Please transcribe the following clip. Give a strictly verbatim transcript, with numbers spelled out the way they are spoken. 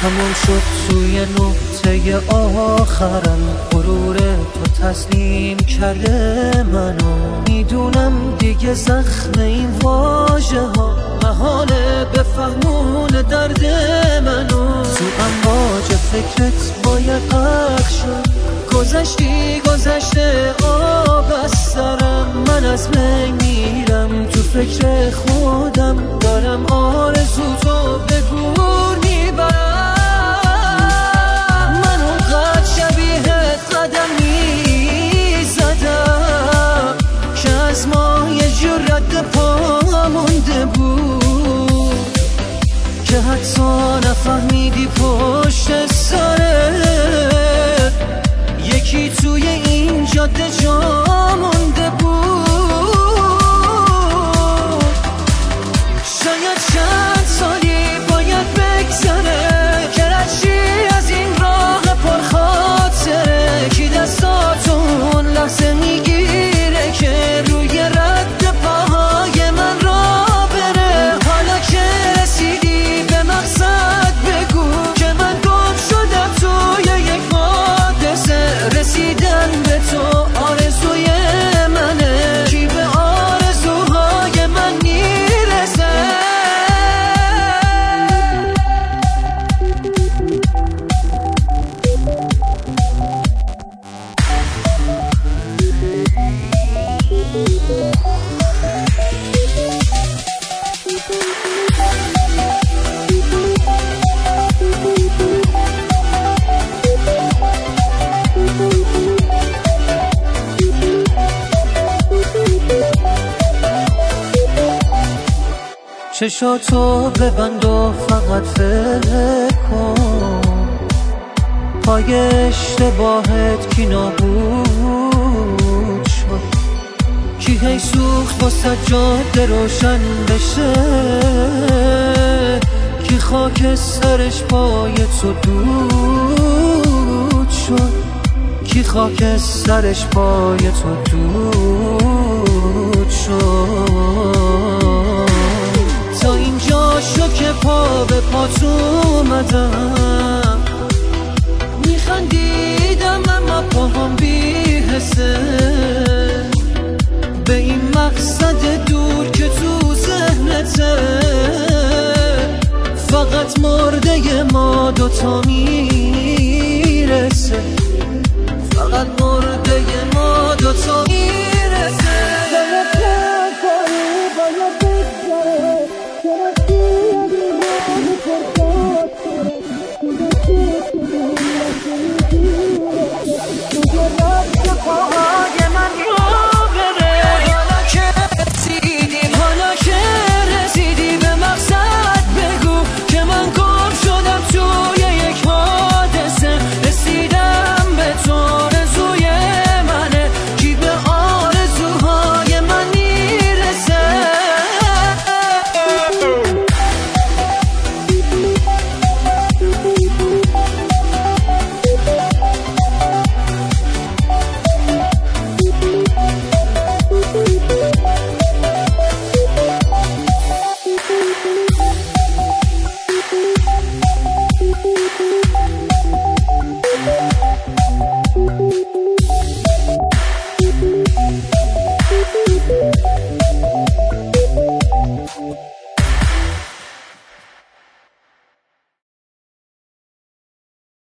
تموم شد توی نقطه آخرم، غرور تو تسلیم کرده منو. میدونم دیگه زخم این واژه ها محاله بفهمون درد منو. تو امواج فکرت باید غرق شد، گذشتی گذشته آب از سرم. من از من میرم تو فکر خودم، دارم آرزو تو به گور میبرم. من اونقدر شبیه قدم میزدم که از ما یه جور رد پا مونده بود، که حتی نفهمیدی پشت سرت یکی توی این جاده جا مونده بود. شاید چند سالی باید بگذره که رشی از این راه پرخاطره، کی دستاتون لحظه میگیره که روی رد پاهای من را بره. حالا که رسیدی به مقصد بگو که من گم شدم توی یک حادثه. رسیدن به تو آرزوی منه، کی به آرزوهای من میرسه. چشاتو ببند و فقط فکر کن، پای اشتباهت کی نابود شد، کی هی سوخت با سجاده روشن بشه، کی خاک سرش پای تو دود شد، کی خاک سرش پای تو دود شد. تا اینجا شو که پا به پات اومدم، میخندیدم اما پاهم بی حسه به این مقصد دور که تو ذهنته. فقط مرده ما دوتا میرسه، فقط مرده ما دوتا میرسه.